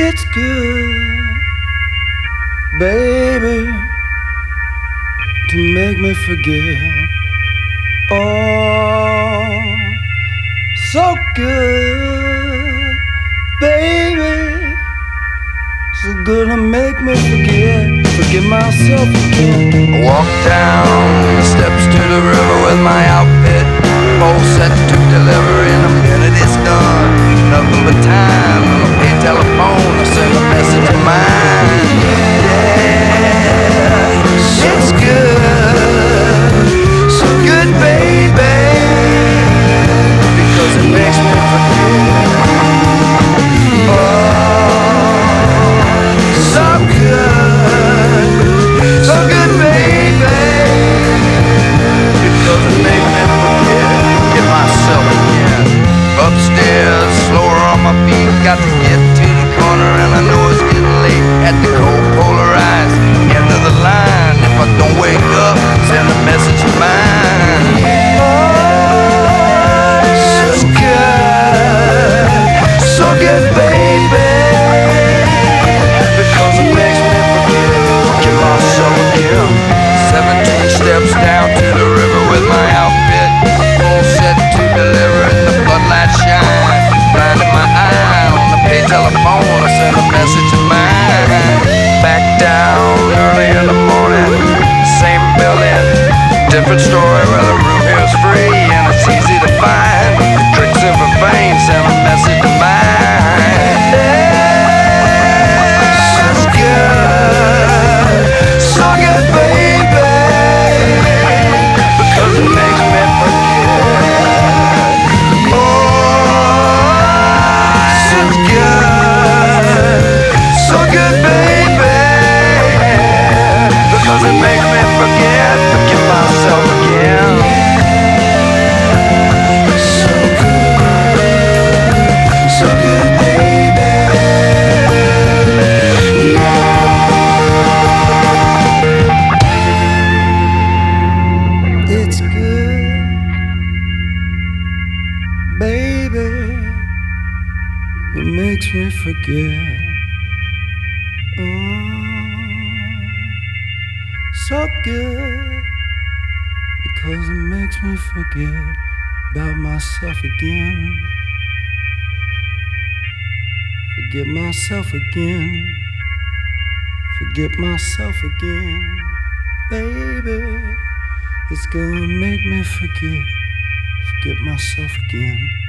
It's good, baby, to make me forget. Oh, so good, baby, so good to make me forget myself again. I walk down the steps to the river with my outfit all set to deliver. In a minute it's done, nothing but time. On a paid telephone I send a message of mine. Yeah, it's good, so good, baby, because it makes me forget. Oh, so good, so good, baby, because it makes me forget myself again. Upstairs, slower on my feet, got to get to the corner, and I know it's getting late at the cold polarized end of the line. If I don't wake up, send a message of mine. Oh, so good, so good, baby, because it makes me forget myself again. 17 steps down to the river with my outfit all set to deliver, and the floodlights shine, blinding my eye. On the paid telephone I send a message of mine. Back down early in the morning, same building, different story where the room here's free and it's easy to find. Tricks of a vein, send a message of mine. It's good, so good, baby, because it makes me forget. Oh, it's good, so good, baby, because it makes me forget myself again. So good, so good, baby. It's good, baby, it makes me forget. Oh, so good, because it makes me forget about myself again. Forget myself again. Forget myself again, baby. It's gonna make me forget myself again.